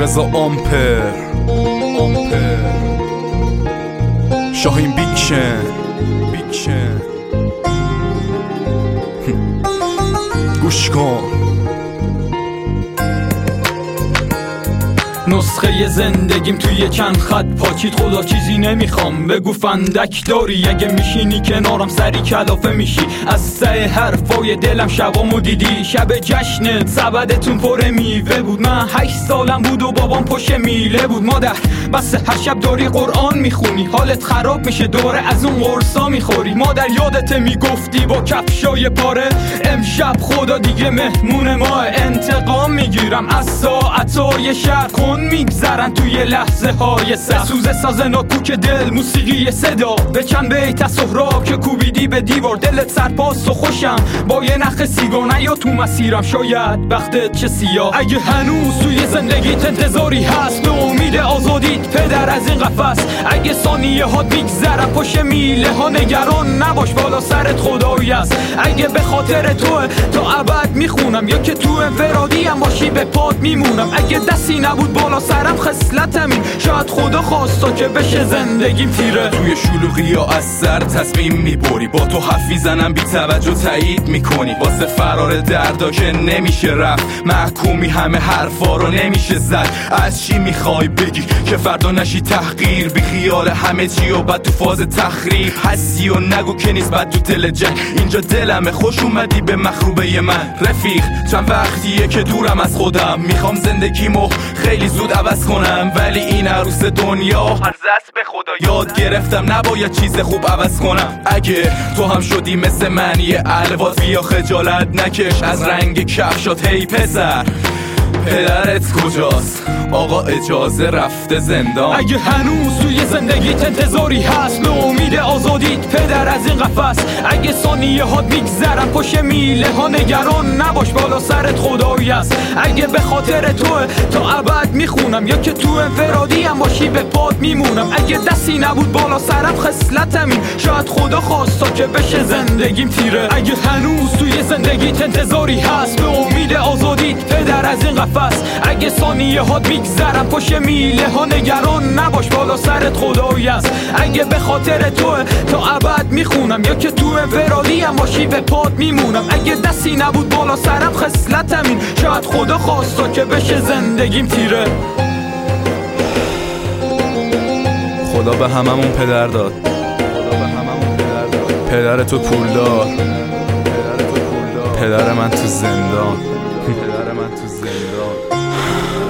رضا آمپر شاهین بیکشن گوش کن. نسخه زندگیم توی چند خط پاچید، خدا چیزی نمیخوام بگو فندک داری. اگه میشینی کنارم سری کلافه میشی. از سه حرفای دلم شبامو دیدی، شب جشنت سبدتون پر میوه بود. من 8 سالم بود و بابام پشت میله بود. مادر بس هر شب داری قرآن میخونی، حالت خراب میشه دوره از اون قرصا میخوری. مادر یادت میگفتی با کفشای پاره امشب خدا دیگه مهمون ما. انتقام میگیرم از ساعتای شب کن میگذرن توی لحظه های سخت. سوز ساز ناکوک دل موسیقی صدا بچن بیت از سهراب که کوبیدی به دیوار. دلت سرپاست و خوشم با یه نخ سیگار، یا تو مسیرم شاید بختت چه سیاه. اگه هنوز توی زندگیت انتظاری هست به امید آزادیت پدر از این قفس. اگه ثانیه هات میگذرن پشت میله ها نگران نباش بالا سرت خدایی است. اگه به خاطر توه تا ابد میخونم، یا که تو انفرادی هم باشی به پات میمونم. اگه دستی نبود بالا سرم خصلتمین، شاید خدا خواستا که بشه زندگیم تیره. توی شلوغی یا از سر تصمیم میبری، با تو حرف میزنم بی توجه تایید میکنی. واسه فرار دردا که نمیشه رفت، محکومی همه حرفا رو نمیشه زد. از چی میخوای بگی که فردا نشی تحقیر؟ بی خیال همه چی و بعد تو فاز تخریب هستی و نگو که نیست بعد تو دل جنگ. اینجا دلمه خوش اومدی به مخروبه من رفیق. چند وقتیه که دورم از خودم، میخوام زندگیمو خیلی زود عوض کنم، ولی این عروس دنیا از دست به خدا یاد گرفتم نباید چیز خوب عوض کنم. اگه تو هم شدی مثل من یه الواز بیا خجالت نکش از رنگ کفشات. هی پسر پدرت کجاست؟ آقا اجازه رفته زندان. اگه هنوز توی زندگیت انتظاری هست به امید آزادیت پدر از این قفس. اگه ثانیه هات میگذرن پشت میله ها نگران نباش بالا سرت خدایی است. اگه به خاطر توه تا ابد میخونم، یا که تو انفرادی هم باشی به پات میمونم. اگه دستی نبود بالا سرم خصلتمین، شاید خدا خواستا که بشه زندگیم تیره. اگه هنوز توی زندگیت انتظاری هست به امید آزادیت پدر از این قفس. اگه ثانیه هات میگذرن پشت میله ها نگران نباش بالا سرت خدایی است. اگه به خاطر توه تا ابد میخونم، یا که تو انفرادی هم باشی به پات میمونم. اگه دستی نبود بالا سرم خصلتمین، شاید خدا خواستا که بشه زندگیم تیره. خدا به هممون پدر داد، پدر تو پول داد، پدر من تو زندان.